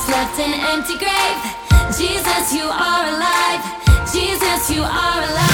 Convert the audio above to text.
that's left an empty grave. Jesus, you are alive. Jesus, you are alive.